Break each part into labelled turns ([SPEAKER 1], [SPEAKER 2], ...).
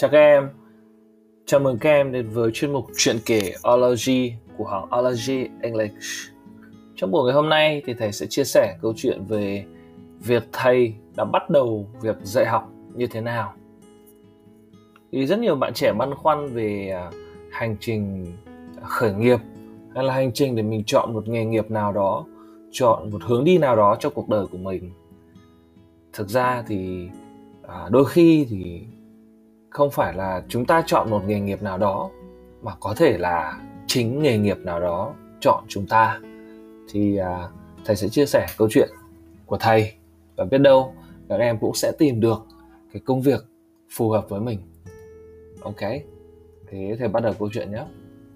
[SPEAKER 1] Chào các em, chào mừng các em đến với chuyên mục chuyện kể Ology của hãng Ology English. Trong buổi ngày hôm nay thì thầy sẽ chia sẻ câu chuyện về việc thầy đã bắt đầu việc dạy học như thế nào. Thì rất nhiều bạn trẻ băn khoăn về hành trình khởi nghiệp hay là hành trình để mình chọn một nghề nghiệp nào đó, chọn một hướng đi nào đó cho cuộc đời của mình. Thực ra thì đôi khi thì không phải là chúng ta chọn một nghề nghiệp nào đó, mà có thể là chính nghề nghiệp nào đó chọn chúng ta. Thì thầy sẽ chia sẻ câu chuyện của thầy, và biết đâu các em cũng sẽ tìm được cái công việc phù hợp với mình. Ok, thế thầy bắt đầu câu chuyện nhé.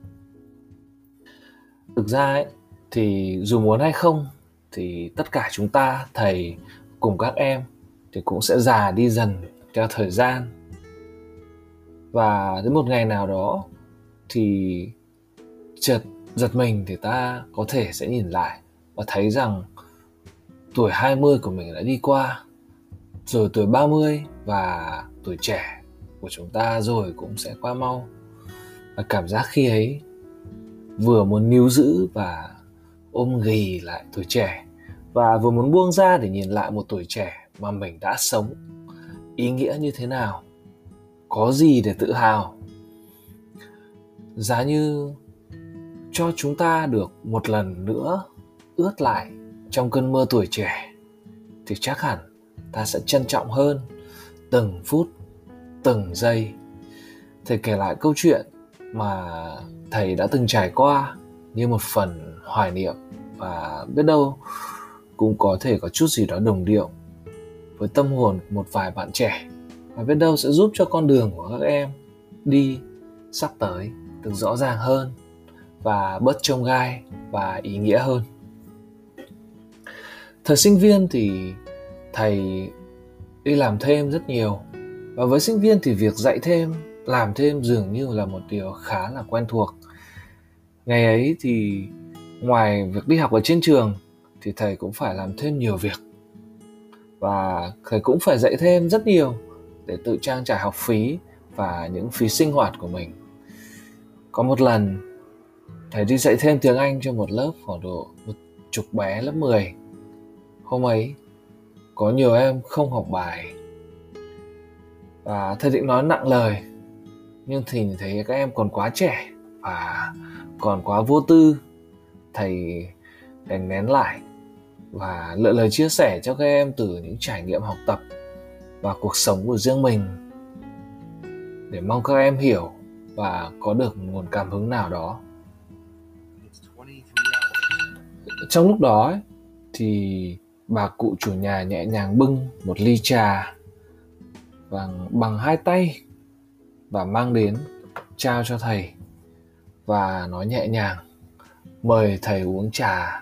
[SPEAKER 1] Thực ra ấy, thì dù muốn hay không thì tất cả chúng ta, thầy cùng các em, thì cũng sẽ già đi dần theo thời gian. Và đến một ngày nào đó thì chợt giật mình thì ta có thể sẽ nhìn lại và thấy rằng tuổi 20 của mình đã đi qua, rồi tuổi 30 và tuổi trẻ của chúng ta rồi cũng sẽ qua mau. Và cảm giác khi ấy vừa muốn níu giữ và ôm ghì lại tuổi trẻ, và vừa muốn buông ra để nhìn lại một tuổi trẻ mà mình đã sống, ý nghĩa như thế nào, có gì để tự hào. Giá như cho chúng ta được một lần nữa ướt lại trong cơn mưa tuổi trẻ, thì chắc hẳn ta sẽ trân trọng hơn từng phút, từng giây. Thầy kể lại câu chuyện mà thầy đã từng trải qua như một phần hoài niệm, và biết đâu cũng có thể có chút gì đó đồng điệu với tâm hồn một vài bạn trẻ, và biết đâu sẽ giúp cho con đường của các em đi sắp tới được rõ ràng hơn và bớt chông gai và ý nghĩa hơn. Thời sinh viên thì thầy đi làm thêm rất nhiều, và với sinh viên thì việc dạy thêm, làm thêm dường như là một điều khá là quen thuộc. Ngày ấy thì ngoài việc đi học ở trên trường thì thầy cũng phải làm thêm nhiều việc, và thầy cũng phải dạy thêm rất nhiều để tự trang trải học phí và những phí sinh hoạt của mình. Có một lần thầy đi dạy thêm tiếng Anh cho một lớp khoảng độ 10 bé lớp 10. Hôm ấy có nhiều em không học bài, và thầy định nói nặng lời, nhưng thì thấy các em còn quá trẻ và còn quá vô tư. Thầy đành nén lại và lựa lời chia sẻ cho các em từ những trải nghiệm học tập và cuộc sống của riêng mình, để mong các em hiểu và có được nguồn cảm hứng nào đó. Trong lúc đó ấy, thì bà cụ chủ nhà nhẹ nhàng bưng một ly trà bằng hai tay và mang đến trao cho thầy, và nói nhẹ nhàng mời thầy uống trà.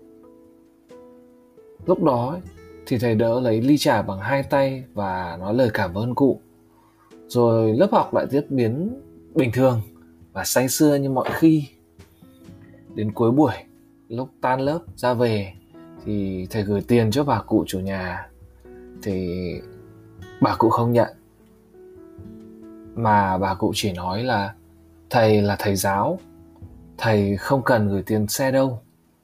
[SPEAKER 1] Lúc đó ấy, thì thầy đỡ lấy ly trà bằng hai tay và nói lời cảm ơn cụ. Rồi lớp học lại tiếp biến bình thường và say sưa như mọi khi. Đến cuối buổi, lúc tan lớp ra về, thì thầy gửi tiền cho bà cụ chủ nhà, thì bà cụ không nhận, mà bà cụ chỉ nói là thầy là thầy giáo, thầy không cần gửi tiền xe đâu.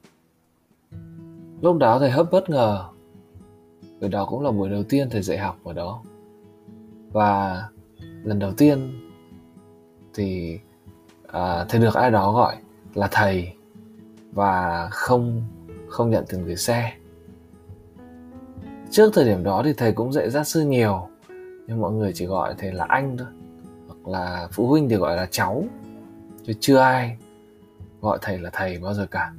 [SPEAKER 1] Lúc đó thầy hấp bất ngờ, bởi đó cũng là buổi đầu tiên thầy dạy học ở đó, và lần đầu tiên thì thầy được ai đó gọi là thầy và không nhận tiền gửi xe. Trước thời điểm đó thì thầy cũng dạy gia sư nhiều, nhưng mọi người chỉ gọi thầy là anh thôi, hoặc là phụ huynh thì gọi là cháu, chứ chưa ai gọi thầy là thầy bao giờ cả.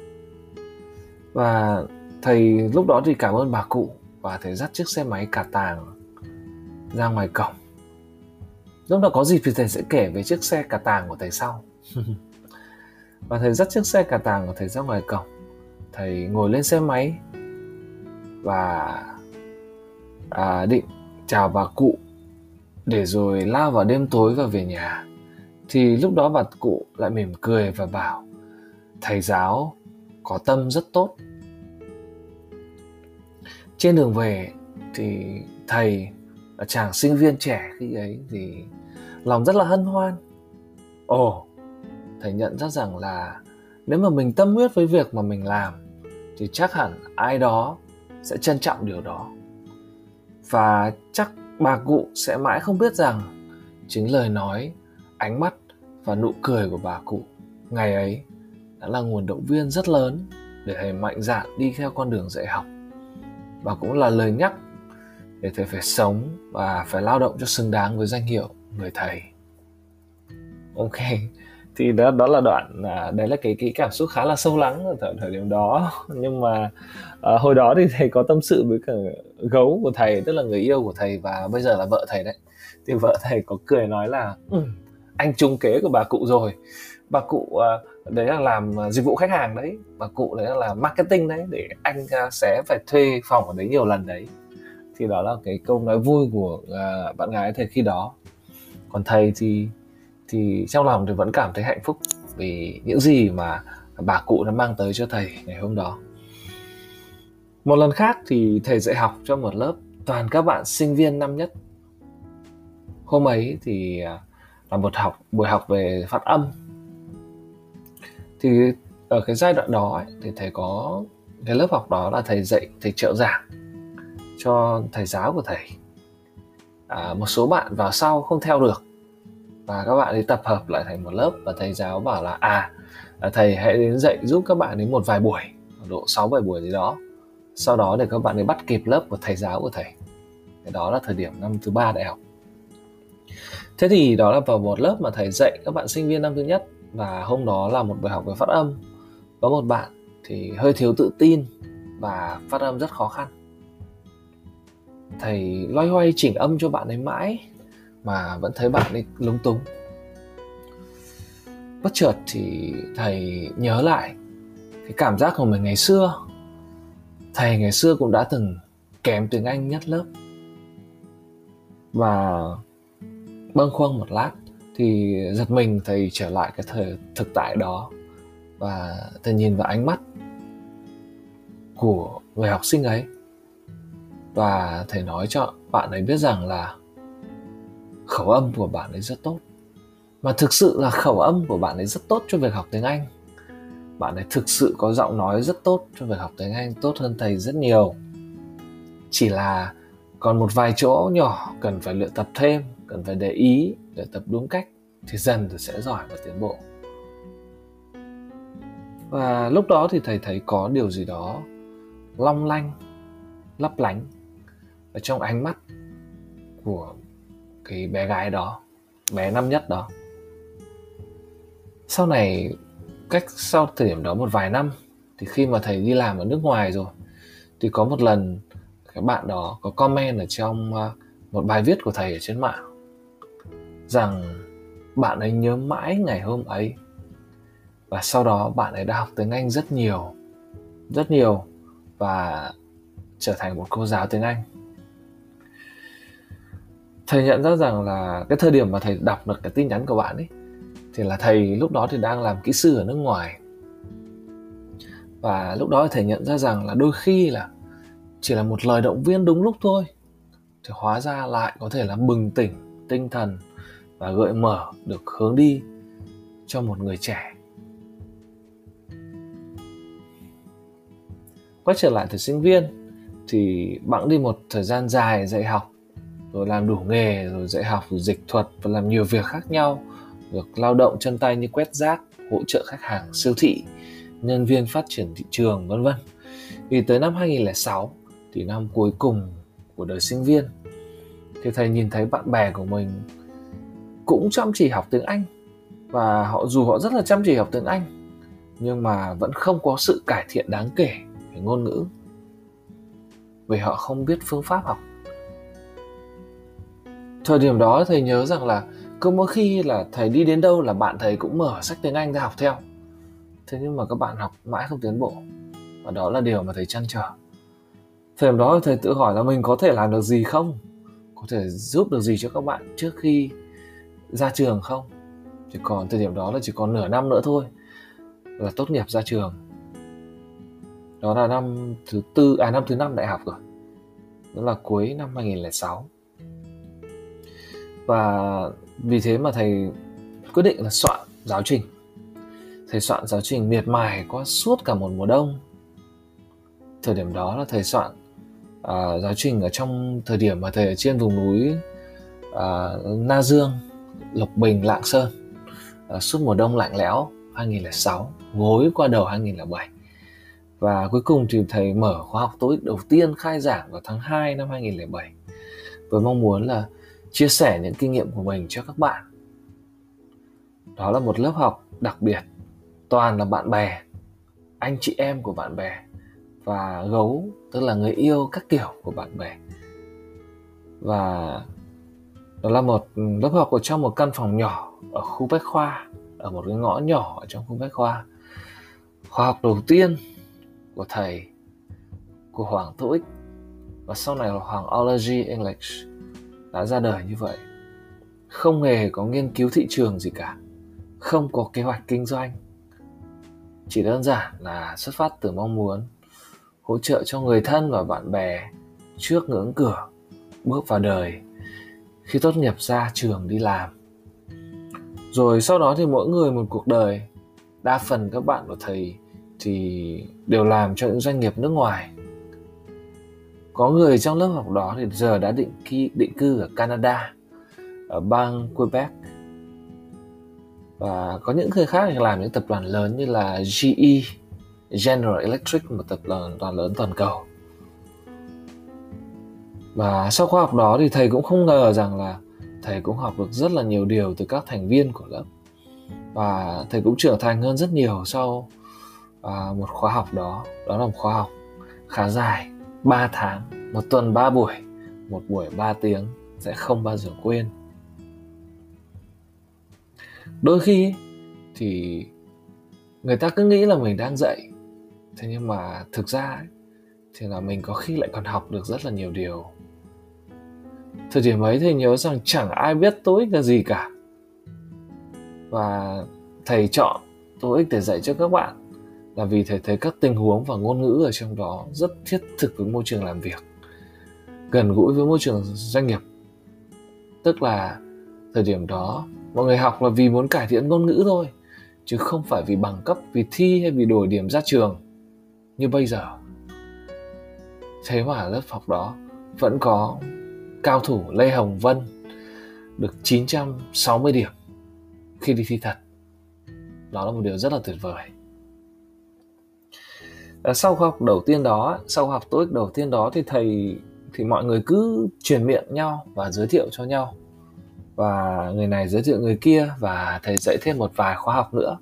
[SPEAKER 1] Và thầy lúc đó thì cảm ơn bà cụ, và thầy dắt chiếc xe máy cà tàng ra ngoài cổng. Lúc đó có dịp thì thầy sẽ kể về chiếc xe cà tàng của thầy sau. Và thầy dắt chiếc xe cà tàng của thầy ra ngoài cổng. Thầy ngồi lên xe máy và định chào bà cụ để rồi lao vào đêm tối và về nhà. Thì lúc đó bà cụ lại mỉm cười và bảo thầy giáo có tâm rất tốt. Trên đường về thì thầy chàng sinh viên trẻ khi ấy thì lòng rất là hân hoan. Thầy nhận ra rằng là nếu mà mình tâm huyết với việc mà mình làm thì chắc hẳn ai đó sẽ trân trọng điều đó. Và chắc bà cụ sẽ mãi không biết rằng chính lời nói, ánh mắt và nụ cười của bà cụ ngày ấy đã là nguồn động viên rất lớn để thầy mạnh dạn đi theo con đường dạy học. Và cũng là lời nhắc để thầy phải sống và phải lao động cho xứng đáng với danh hiệu người thầy. Ok, thì đó là đoạn đấy là cái cảm xúc khá là sâu lắng ở thời điểm đó. Nhưng mà hồi đó thì thầy có tâm sự với cả gấu của thầy, tức là người yêu của thầy và bây giờ là vợ thầy đấy. Thì vợ thầy có cười nói là anh trúng kế của bà cụ rồi. Bà cụ đấy là làm dịch vụ khách hàng đấy, bà cụ đấy là làm marketing đấy, để anh sẽ phải thuê phòng ở đấy nhiều lần đấy. Thì đó là cái câu nói vui của bạn gái thầy khi đó. Còn thầy thì trong lòng thì vẫn cảm thấy hạnh phúc vì những gì mà bà cụ đã mang tới cho thầy ngày hôm đó. Một lần khác thì thầy dạy học cho một lớp toàn các bạn sinh viên năm nhất. Hôm ấy thì là một buổi học về phát âm. Thì ở cái giai đoạn đó thì thầy có cái lớp học đó là thầy trợ giảng cho thầy giáo của thầy. Một số bạn vào sau không theo được và các bạn ấy tập hợp lại thành một lớp, và thầy giáo bảo là thầy hãy đến dạy giúp các bạn ấy một vài buổi, độ 6-7 buổi gì đó, sau đó để các bạn ấy bắt kịp lớp của thầy giáo của thầy. Cái đó là thời điểm năm thứ 3 đại học. Thế thì đó là vào một lớp mà thầy dạy các bạn sinh viên năm thứ nhất, và hôm đó là một buổi học về phát âm. Có một bạn thì hơi thiếu tự tin và phát âm rất khó khăn. Thầy loay hoay chỉnh âm cho bạn ấy mãi mà vẫn thấy bạn ấy lúng túng. Bất chợt thì thầy nhớ lại cái cảm giác của mình ngày xưa. Thầy ngày xưa cũng đã từng kém tiếng Anh nhất lớp. Và bâng khuâng một lát thì giật mình thầy trở lại cái thời thực tại đó, và thầy nhìn vào ánh mắt của người học sinh ấy, và thầy nói cho bạn ấy biết rằng là khẩu âm của bạn ấy rất tốt. Mà thực sự là khẩu âm của bạn ấy rất tốt cho việc học tiếng Anh. Bạn ấy thực sự có giọng nói rất tốt cho việc học tiếng Anh, tốt hơn thầy rất nhiều. Chỉ là còn một vài chỗ nhỏ cần phải luyện tập thêm, cần phải để ý, để tập đúng cách thì dần rồi sẽ giỏi và tiến bộ. Và lúc đó thì thầy thấy có điều gì đó long lanh, lấp lánh ở trong ánh mắt của cái bé gái đó, bé năm nhất đó. Sau này, sau thời điểm đó một vài năm, thì khi mà thầy đi làm ở nước ngoài rồi, thì có một lần cái bạn đó có comment ở trong một bài viết của thầy ở trên mạng rằng bạn ấy nhớ mãi ngày hôm ấy, và sau đó bạn ấy đã học tiếng Anh rất nhiều và trở thành một cô giáo tiếng Anh. Thầy nhận ra rằng là cái thời điểm mà thầy đọc được cái tin nhắn của bạn ấy thì là thầy lúc đó thì đang làm kỹ sư ở nước ngoài. Và lúc đó thầy nhận ra rằng là đôi khi là chỉ là một lời động viên đúng lúc thôi thì hóa ra lại có thể là bừng tỉnh tinh thần và gợi mở được hướng đi cho một người trẻ. Quay trở lại thời sinh viên thì bẵng đi một thời gian dài dạy học, rồi làm đủ nghề, rồi dạy học, rồi dịch thuật và làm nhiều việc khác nhau, việc lao động chân tay như quét rác, hỗ trợ khách hàng siêu thị, nhân viên phát triển thị trường, vân vân. Thì tới năm 2006 thì năm cuối cùng của đời sinh viên, thì thầy nhìn thấy bạn bè của mình cũng chăm chỉ học tiếng Anh, và dù họ rất là chăm chỉ học tiếng Anh nhưng mà vẫn không có sự cải thiện đáng kể về ngôn ngữ, vì họ không biết phương pháp học. Thời điểm đó thầy nhớ rằng là cứ mỗi khi là thầy đi đến đâu là bạn thầy cũng mở sách tiếng Anh ra học theo. Thế nhưng mà các bạn học mãi không tiến bộ, và đó là điều mà thầy trăn trở. Thời điểm đó thầy tự hỏi là mình có thể làm được gì không? Có thể giúp được gì cho các bạn trước khi ra trường không? Chỉ còn thời điểm đó là chỉ còn nửa năm nữa thôi là tốt nghiệp ra trường. Đó là năm thứ 5 đại học rồi. Đó là cuối năm 2006. Và vì thế mà thầy quyết định là soạn giáo trình. Thầy soạn giáo trình miệt mài qua suốt cả một mùa đông. Thời điểm đó là thầy soạn giáo trình ở trong thời điểm mà thầy ở trên vùng núi Na Dương, Lộc Bình, Lạng Sơn suốt mùa đông lạnh lẽo 2006, gối qua đầu 2007. Và cuối cùng thì thầy mở khóa học TOEIC đầu tiên khai giảng vào tháng 2 năm 2007 với mong muốn là chia sẻ những kinh nghiệm của mình cho các bạn. Đó là một lớp học đặc biệt, toàn là bạn bè, anh chị em của bạn bè và gấu, tức là người yêu các kiểu của bạn bè. Và đó là một lớp học ở trong một căn phòng nhỏ ở khu Bách Khoa, ở một cái ngõ nhỏ ở trong khu Bách Khoa. Khóa học đầu tiên của thầy, của Hoàng TOEIC và sau này là Hoàng Ology English đã ra đời như vậy. Không hề có nghiên cứu thị trường gì cả, không có kế hoạch kinh doanh, chỉ đơn giản là xuất phát từ mong muốn hỗ trợ cho người thân và bạn bè trước ngưỡng cửa bước vào đời khi tốt nghiệp ra trường đi làm. Rồi sau đó thì mỗi người một cuộc đời. Đa phần các bạn của thầy thì đều làm cho những doanh nghiệp nước ngoài. Có người trong lớp học đó thì giờ đã định cư ở Canada, ở bang Quebec. Và có những người khác thì làm những tập đoàn lớn như là GE, General Electric, một tập đoàn lớn toàn cầu. Và sau khóa học đó thì thầy cũng không ngờ rằng là thầy cũng học được rất là nhiều điều từ các thành viên của lớp. Và thầy cũng trưởng thành hơn rất nhiều sau một khóa học đó. Đó là một khóa học khá dài, 3 tháng, một tuần 3 buổi, một buổi 3 tiếng, sẽ không bao giờ quên. Đôi khi thì người ta cứ nghĩ là mình đang dạy, thế nhưng mà thực ra thì là mình có khi lại còn học được rất là nhiều điều. Thời điểm ấy thầy nhớ rằng chẳng ai biết TOEIC là gì cả. Và thầy chọn TOEIC để dạy cho các bạn là vì thầy thấy các tình huống và ngôn ngữ ở trong đó rất thiết thực với môi trường làm việc, gần gũi với môi trường doanh nghiệp. Tức là thời điểm đó mọi người học là vì muốn cải thiện ngôn ngữ thôi, chứ không phải vì bằng cấp, vì thi hay vì đổi điểm ra trường như bây giờ. Thế mà lớp học đó vẫn có cao thủ Lê Hồng Vân được 960 điểm khi đi thi thật. Đó là một điều rất là tuyệt vời. Sau khóa học đầu tiên đó, sau học TOEIC đầu tiên đó thì mọi người cứ truyền miệng nhau và giới thiệu cho nhau. Và người này giới thiệu người kia và thầy dạy thêm một vài khóa học nữa.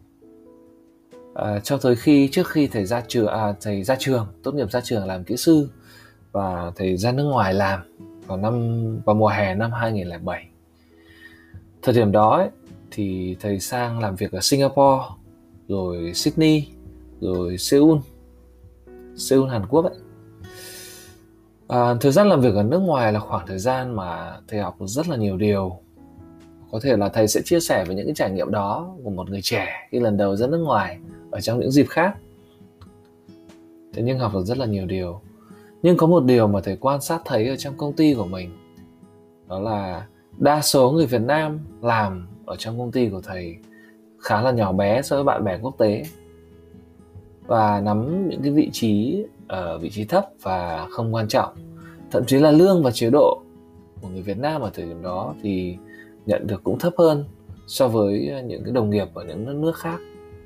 [SPEAKER 1] Cho tới trước khi thầy ra trường, tốt nghiệp ra trường làm kỹ sư và thầy ra nước ngoài làm vào mùa hè năm 2007. Thời điểm đó ấy, thì thầy sang làm việc ở Singapore, rồi Sydney, rồi Seoul Hàn Quốc ấy. Thời gian làm việc ở nước ngoài là khoảng thời gian mà thầy học được rất là nhiều điều. Có thể là thầy sẽ chia sẻ về những cái trải nghiệm đó của một người trẻ khi lần đầu ra nước ngoài ở trong những dịp khác. Thế nhưng học được rất là nhiều điều. Nhưng có một điều mà thầy quan sát thấy ở trong công ty của mình, đó là đa số người Việt Nam làm ở trong công ty của thầy khá là nhỏ bé so với bạn bè quốc tế và nắm những cái vị trí thấp và không quan trọng. Thậm chí là lương và chế độ của người Việt Nam ở thời điểm đó thì nhận được cũng thấp hơn so với những cái đồng nghiệp ở những nước khác.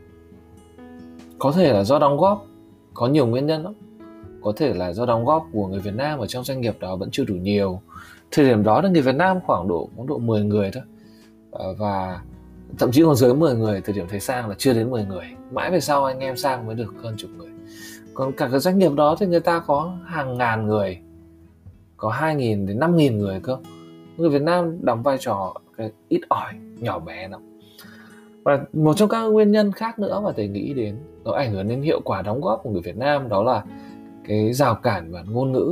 [SPEAKER 1] Có thể là do đóng góp, có nhiều nguyên nhân lắm. Có thể là do đóng góp của người Việt Nam ở trong doanh nghiệp đó vẫn chưa đủ nhiều. Thời điểm đó là người Việt Nam khoảng độ 10 người thôi. Và thậm chí còn dưới 10 người, thời điểm thầy sang là chưa đến 10 người. Mãi về sau anh em sang mới được hơn chục người. Còn cả cái doanh nghiệp đó thì người ta có hàng ngàn người, có 2.000 đến 5.000 người cơ. Người Việt Nam đóng vai trò ít ỏi, nhỏ bé lắm. Và một trong các nguyên nhân khác nữa mà thầy nghĩ đến, nó ảnh hưởng đến hiệu quả đóng góp của người Việt Nam, đó là cái rào cản về mặt ngôn ngữ.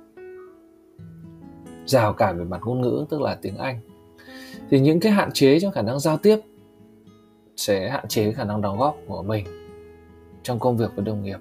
[SPEAKER 1] Rào cản về mặt ngôn ngữ tức là tiếng Anh. Thì những cái hạn chế trong khả năng giao tiếp sẽ hạn chế khả năng đóng góp của mình trong công việc với đồng nghiệp.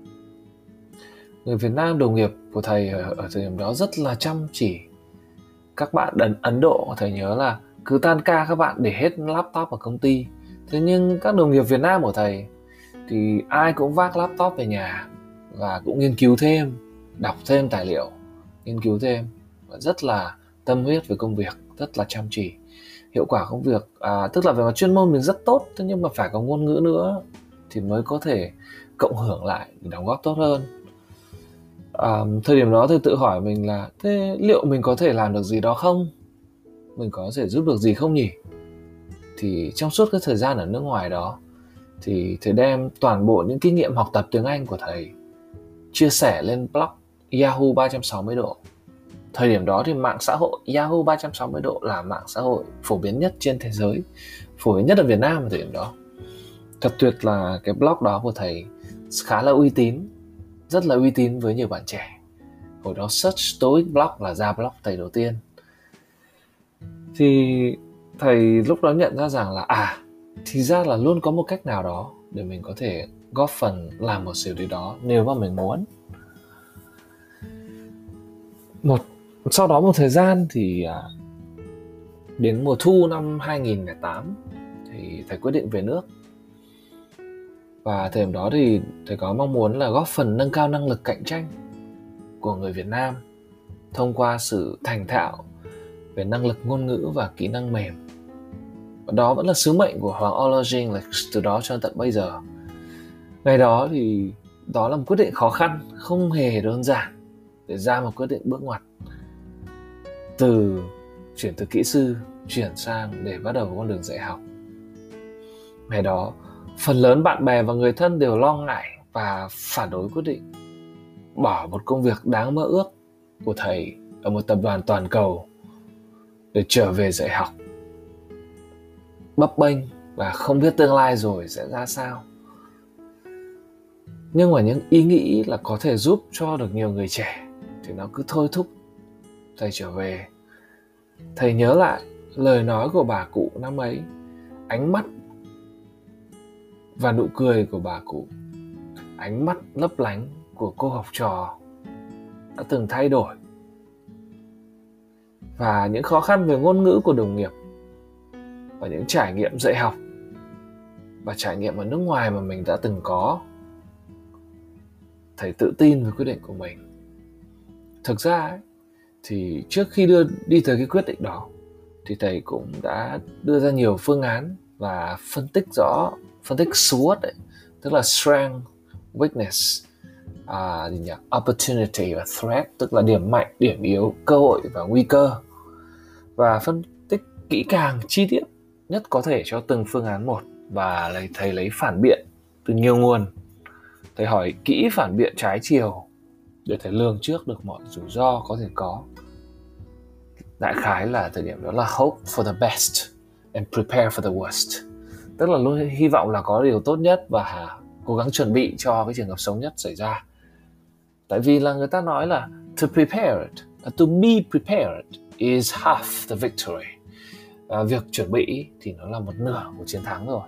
[SPEAKER 1] Người Việt Nam đồng nghiệp của thầy ở thời điểm đó rất là chăm chỉ, các bạn Ấn Độ, thầy nhớ là cứ tan ca các bạn để hết laptop ở công ty. Thế nhưng các đồng nghiệp Việt Nam của thầy thì ai cũng vác laptop về nhà và cũng nghiên cứu thêm, đọc thêm tài liệu, nghiên cứu thêm, và rất là tâm huyết với công việc, rất là chăm chỉ. Hiệu quả công việc, tức là về mặt chuyên môn mình rất tốt, thế nhưng mà phải có ngôn ngữ nữa thì mới có thể cộng hưởng lại để đóng góp tốt hơn. Thời điểm đó thì tự hỏi mình là thế liệu mình có thể làm được gì đó không? Mình có thể giúp được gì không nhỉ? Thì trong suốt cái thời gian ở nước ngoài đó thì thầy đem toàn bộ những kinh nghiệm học tập tiếng Anh của thầy chia sẻ lên blog Yahoo 360 độ. Thời điểm đó thì mạng xã hội Yahoo 360 độ là mạng xã hội phổ biến nhất trên thế giới, phổ biến nhất ở Việt Nam ở thời điểm đó. Thật tuyệt là cái blog đó của thầy khá là uy tín, rất là uy tín với nhiều bạn trẻ. Hồi đó search TOEIC blog là ra blog thầy đầu tiên. Thì thầy lúc đó nhận ra rằng là thì ra là luôn có một cách nào đó để mình có thể góp phần làm một điều gì đó nếu mà mình muốn. Sau đó một thời gian thì đến mùa thu năm 2008 thì thầy quyết định về nước. Và thời điểm đó thì thầy có mong muốn là góp phần nâng cao năng lực cạnh tranh của người Việt Nam thông qua sự thành thạo về năng lực ngôn ngữ và kỹ năng mềm. Và đó vẫn là sứ mệnh của Hoàng Ology English từ đó cho tận bây giờ. Ngày đó thì đó là một quyết định khó khăn, không hề đơn giản để ra một quyết định bước ngoặt. Chuyển từ kỹ sư chuyển sang để bắt đầu con đường dạy học. Ngày đó, phần lớn bạn bè và người thân đều lo ngại và phản đối quyết định bỏ một công việc đáng mơ ước của thầy ở một tập đoàn toàn cầu để trở về dạy học. Bấp bênh và không biết tương lai rồi sẽ ra sao. Nhưng mà những ý nghĩ là có thể giúp cho được nhiều người trẻ thì nó cứ thôi thúc thầy trở về. Thầy nhớ lại lời nói của bà cụ năm ấy, ánh mắt và nụ cười của bà cụ, ánh mắt lấp lánh của cô học trò đã từng thay đổi, và những khó khăn về ngôn ngữ của đồng nghiệp và những trải nghiệm dạy học và trải nghiệm ở nước ngoài mà mình đã từng có. Thầy tự tin với quyết định của mình. Thực ra ấy, thì trước khi đi tới cái quyết định đó thì thầy cũng đã đưa ra nhiều phương án và phân tích SWOT ấy, tức là strength, weakness, opportunity và threat, tức là điểm mạnh, điểm yếu, cơ hội và nguy cơ, và phân tích kỹ càng chi tiết nhất có thể cho từng phương án một. Và thầy lấy phản biện từ nhiều nguồn. Thầy hỏi kỹ phản biện trái chiều để thầy lường trước được mọi rủi ro có thể có. Đại khái là thời điểm đó là hope for the best and prepare for the worst, tức là luôn hy vọng là có điều tốt nhất và cố gắng chuẩn bị cho cái trường hợp xấu nhất xảy ra. Tại vì là người ta nói là to be prepared is half the victory. Việc chuẩn bị thì nó là một nửa của chiến thắng rồi.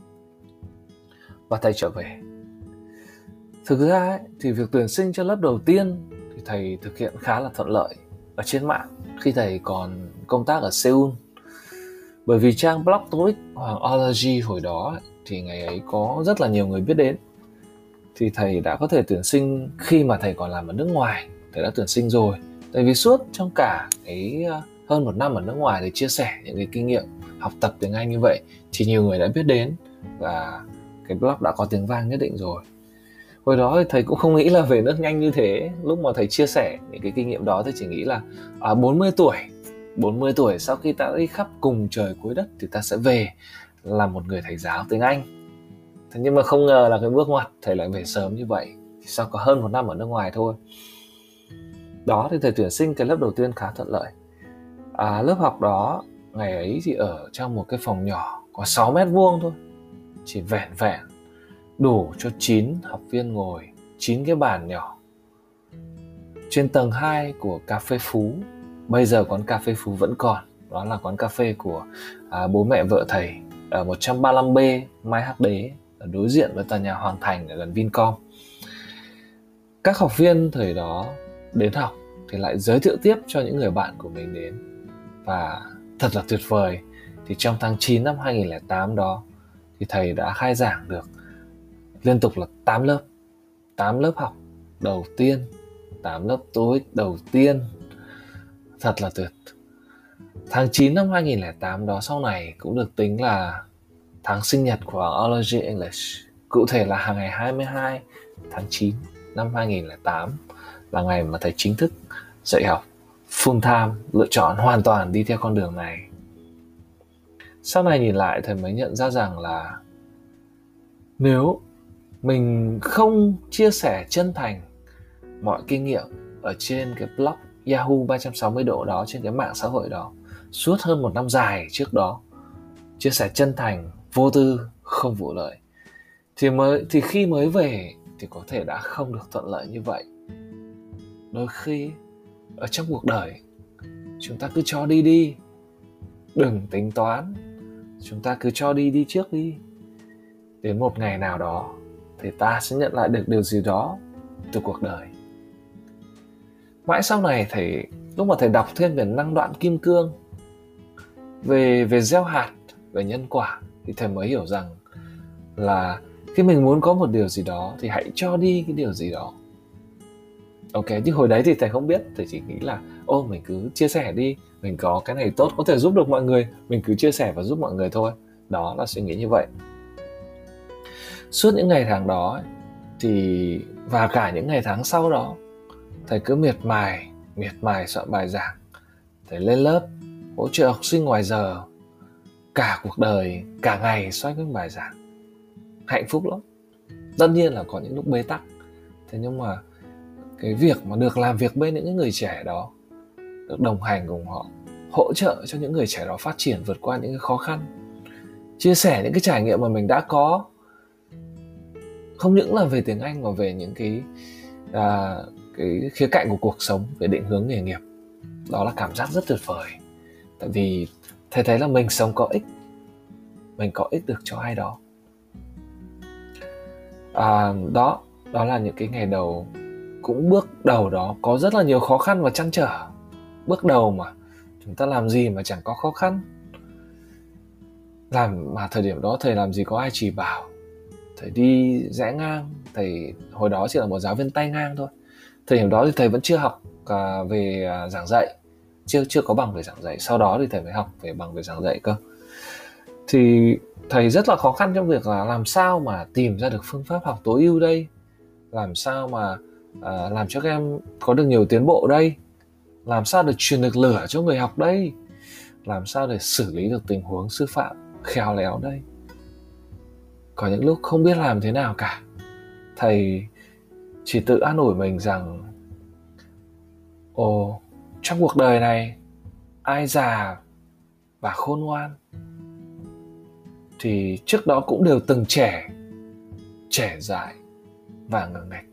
[SPEAKER 1] Và thầy trở về. Thực ra ấy, thì việc tuyển sinh cho lớp đầu tiên thì thầy thực hiện khá là thuận lợi ở trên mạng khi thầy còn công tác ở Seoul. Bởi vì trang blog TOEIC Hoàng Ology hồi đó ấy, thì ngày ấy có rất là nhiều người biết đến. Thì thầy đã có thể tuyển sinh khi mà thầy còn làm ở nước ngoài. Thầy đã tuyển sinh rồi. Tại vì suốt trong cả cái hơn 1 năm ở nước ngoài để chia sẻ những cái kinh nghiệm học tập tiếng Anh như vậy thì nhiều người đã biết đến và cái blog đã có tiếng vang nhất định rồi. Hồi đó thì thầy cũng không nghĩ là về nước nhanh như thế. Lúc mà thầy chia sẻ những cái kinh nghiệm đó thì chỉ nghĩ là 40 tuổi sau khi ta đi khắp cùng trời cuối đất thì ta sẽ về là một người thầy giáo tiếng Anh. Thế nhưng mà không ngờ là cái bước ngoặt thầy lại về sớm như vậy, sau có hơn 1 năm ở nước ngoài thôi. Đó thì thầy tuyển sinh cái lớp đầu tiên khá thuận lợi. Lớp học đó ngày ấy thì ở trong một cái phòng nhỏ có 6 mét vuông thôi, chỉ vẻn vẹn đủ cho 9 học viên ngồi, 9 cái bàn nhỏ. Trên tầng 2 của Cà phê Phú, bây giờ quán Cà phê Phú vẫn còn, đó là quán cà phê của bố mẹ vợ thầy ở 135B Mai Hắc Đế, ở đối diện với tòa nhà Hoàng Thành ở gần Vincom. Các học viên thời đó đến học thì lại giới thiệu tiếp cho những người bạn của mình đến. Và thật là tuyệt vời, thì trong tháng 9 năm 2008 đó thì thầy đã khai giảng được liên tục là 8 lớp học đầu tiên, 8 lớp TOEIC đầu tiên. Thật là tuyệt. Tháng 9 năm 2008 đó sau này cũng được tính là tháng sinh nhật của Ology English. Cụ thể là ngày 22 tháng 9 năm 2008 là ngày mà thầy chính thức dạy học full time, lựa chọn hoàn toàn đi theo con đường này. Sau này nhìn lại thầy mới nhận ra rằng là nếu mình không chia sẻ chân thành mọi kinh nghiệm ở trên cái blog Yahoo 360 độ đó, trên cái mạng xã hội đó suốt hơn 1 năm dài trước đó, chia sẻ chân thành, vô tư, không vụ lợi, thì khi mới về thì có thể đã không được thuận lợi như vậy. Đôi khi ở trong cuộc đời chúng ta cứ cho đi, đừng tính toán, chúng ta cứ cho đi trước đi. Đến một ngày nào đó thì ta sẽ nhận lại được điều gì đó từ cuộc đời. Mãi sau này lúc mà thầy đọc thêm về năng đoạn kim cương, về gieo hạt, về nhân quả, thì thầy mới hiểu rằng là khi mình muốn có một điều gì đó thì hãy cho đi cái điều gì đó. Ok, chứ hồi đấy thì thầy không biết, thầy chỉ nghĩ là mình cứ chia sẻ đi, mình có cái này tốt có thể giúp được mọi người, mình cứ chia sẻ và giúp mọi người thôi. Đó là suy nghĩ như vậy. Suốt những ngày tháng đó và cả những ngày tháng sau đó, thầy cứ miệt mài soạn bài giảng, thầy lên lớp hỗ trợ học sinh ngoài giờ, cả cuộc đời, cả ngày xoay quanh bài giảng. Hạnh phúc lắm. Tất nhiên là có những lúc bế tắc, thế nhưng mà cái việc mà được làm việc bên những người trẻ đó, được đồng hành cùng họ, hỗ trợ cho những người trẻ đó phát triển, vượt qua những cái khó khăn, chia sẻ những cái trải nghiệm mà mình đã có, không những là về tiếng Anh mà về những cái khía cạnh của cuộc sống, về định hướng nghề nghiệp. Đó là cảm giác rất tuyệt vời. Tại vì thầy thấy là mình sống có ích, mình có ích được cho ai đó. Đó là những cái ngày đầu. Cũng bước đầu đó có rất là nhiều khó khăn và trăn trở. Bước đầu mà chúng ta làm gì mà chẳng có khó khăn. Mà thời điểm đó thầy làm gì có ai chỉ bảo. Thầy đi rẽ ngang. Thầy hồi đó chỉ là một giáo viên tay ngang thôi. Thời điểm đó thì thầy vẫn chưa học về giảng dạy, chưa có bằng về giảng dạy. Sau đó thì thầy mới học về bằng về giảng dạy cơ. Thì thầy rất là khó khăn trong việc là làm sao mà tìm ra được phương pháp học tối ưu đây, làm sao mà làm cho các em có được nhiều tiến bộ đây, làm sao để truyền được lửa cho người học đây, làm sao để xử lý được tình huống sư phạm khéo léo đây. Có những lúc không biết làm thế nào cả. Thầy chỉ tự an ủi mình rằng trong cuộc đời này ai già và khôn ngoan thì trước đó cũng đều từng trẻ dại và ngờ nghệch.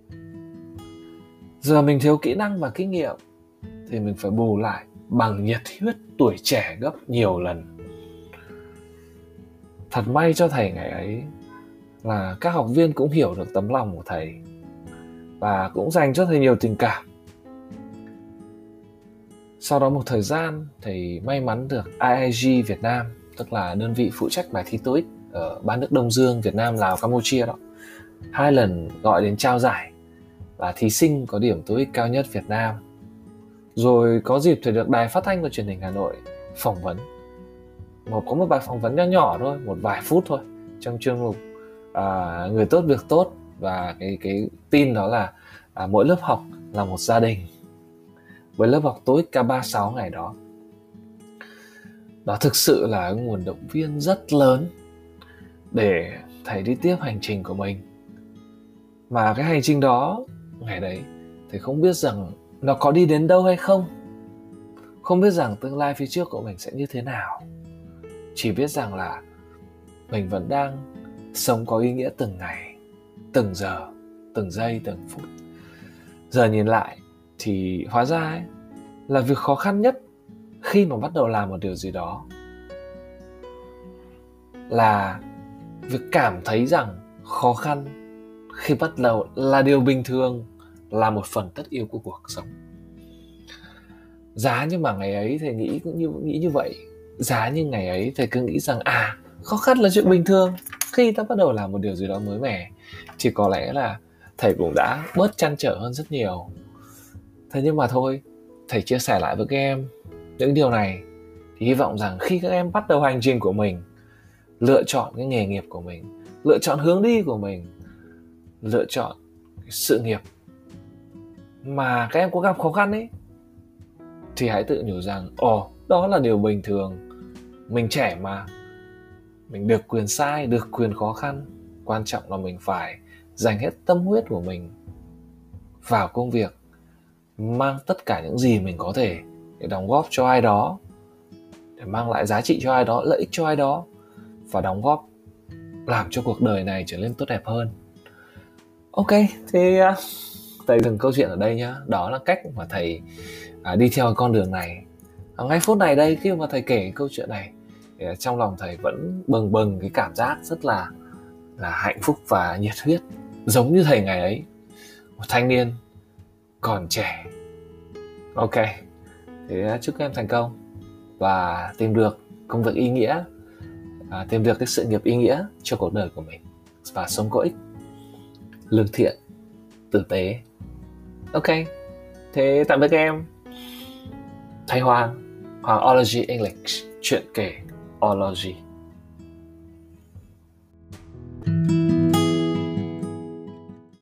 [SPEAKER 1] Giờ mình thiếu kỹ năng và kinh nghiệm thì mình phải bù lại bằng nhiệt huyết tuổi trẻ gấp nhiều lần. Thật may cho thầy ngày ấy là các học viên cũng hiểu được tấm lòng của thầy và cũng dành cho thầy nhiều tình cảm. Sau đó một thời gian, thầy may mắn được IIG Việt Nam, tức là đơn vị phụ trách bài thi TOEIC ở ba nước Đông Dương, Việt Nam, Lào, Campuchia đó, 2 lần gọi đến trao giải là thí sinh có điểm TOEIC cao nhất Việt Nam. Rồi có dịp thầy được Đài Phát thanh và Truyền hình Hà Nội phỏng vấn. Có một bài phỏng vấn nhỏ nhỏ thôi, một vài phút thôi, trong chuyên mục Người tốt việc tốt. Và cái tin đó là mỗi lớp học là một gia đình, với lớp học TOEIC K36 ngày đó. Đó thực sự là nguồn động viên rất lớn để thầy đi tiếp hành trình của mình. Mà cái hành trình đó, ngày đấy, thầy không biết rằng nó có đi đến đâu hay không. Không biết rằng tương lai phía trước của mình sẽ như thế nào. Chỉ biết rằng là mình vẫn đang sống có ý nghĩa từng ngày, từng giờ, từng giây, từng phút. Giờ nhìn lại thì hóa ra là việc khó khăn nhất khi mà bắt đầu làm một điều gì đó là việc cảm thấy rằng khó khăn khi bắt đầu là điều bình thường, là một phần tất yếu của cuộc sống. Giá như mà ngày ấy thầy nghĩ như vậy. Giá như ngày ấy thầy cứ nghĩ rằng khó khăn là chuyện bình thường. Khi ta bắt đầu làm một điều gì đó mới mẻ thì có lẽ là thầy cũng đã bớt trăn trở hơn rất nhiều. Thế nhưng mà thôi, thầy chia sẻ lại với các em những điều này thì hy vọng rằng khi các em bắt đầu hành trình của mình, lựa chọn cái nghề nghiệp của mình, lựa chọn hướng đi của mình, lựa chọn cái sự nghiệp mà các em có gặp khó khăn ấy, thì hãy tự nhủ rằng đó là điều bình thường. Mình trẻ mà, mình được quyền sai, được quyền khó khăn. Quan trọng là mình phải dành hết tâm huyết của mình vào công việc, mang tất cả những gì mình có thể để đóng góp cho ai đó, để mang lại giá trị cho ai đó, lợi ích cho ai đó, và đóng góp làm cho cuộc đời này trở nên tốt đẹp hơn. Ok, thì thầy dừng câu chuyện ở đây nhá. Đó là cách mà thầy đi theo con đường này. Ngay phút này đây, khi mà thầy kể câu chuyện này thì trong lòng thầy vẫn bừng bừng cái cảm giác rất là hạnh phúc và nhiệt huyết, giống như thầy ngày ấy, một thanh niên còn trẻ. Ok, thì chúc các em thành công và tìm được công việc ý nghĩa, tìm được cái sự nghiệp ý nghĩa cho cuộc đời của mình, và sống có ích, lương thiện, tử tế. Ok, thế tạm biệt các em. Thầy Hoàng Ology English, chuyện kể Ology.